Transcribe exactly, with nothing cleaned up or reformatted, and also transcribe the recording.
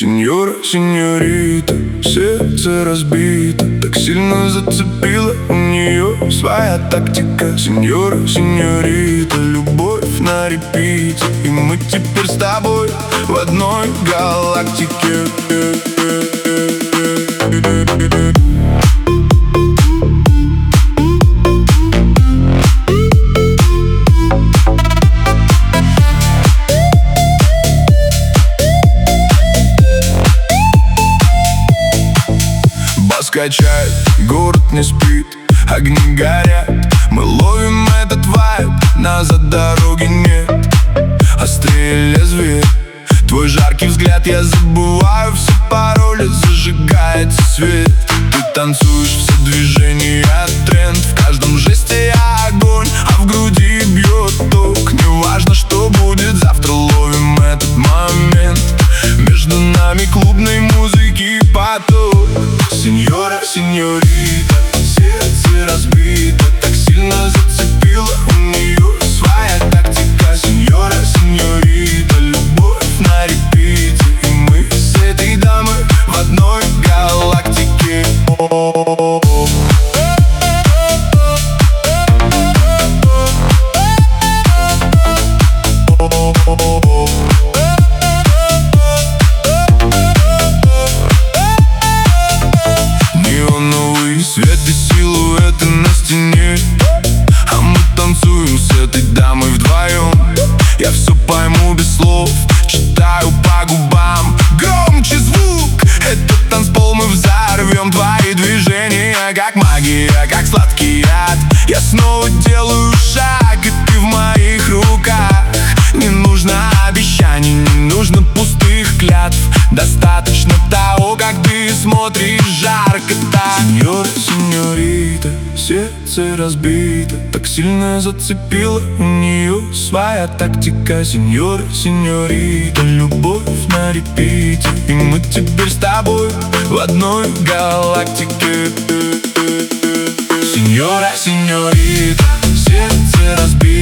Сеньора, сеньорита, сердце разбито, так сильно зацепила у нее своя тактика. Сеньора, сеньорита, любовь на репите, и мы теперь с тобой в одной галактике. Качает, город не спит, огни горят, мы ловим этот вайб, назад дороги нет. Острее лезвие, твой жаркий взгляд, я забываю все пароли, зажигается свет. Ты танцуешь, все движения, тренд, в каждом жесте я огонь, а в груди бьет ток. Неважно, что будет завтра, ловим этот момент, между нами клубной музыки поток. Сеньора, сеньорита, сердце разбито, так сильно зацепила у нее своя тактика. Сеньора, сеньорита, любовь на репите, и мы с этой дамой в одной галактике. Свет и силуэты на стене, а мы танцуем с этой дамой вдвоем. Я все пойму без слов, читаю по губам. Громче звук, этот танцпол мы взорвем. Твои движения как магия, как сладкий яд. Я снова делаю шаг, и ты в моих руках. Не нужно обещаний, не нужно пустых клятв, достаточно того, как ты смотришь жарко так. Сеньора, сеньорита, сердце разбито, так сильно зацепила у нее своя тактика. Сеньора, сеньорита, любовь на репите, и мы теперь с тобой в одной галактике. Сеньора, сеньорита, сердце разбито.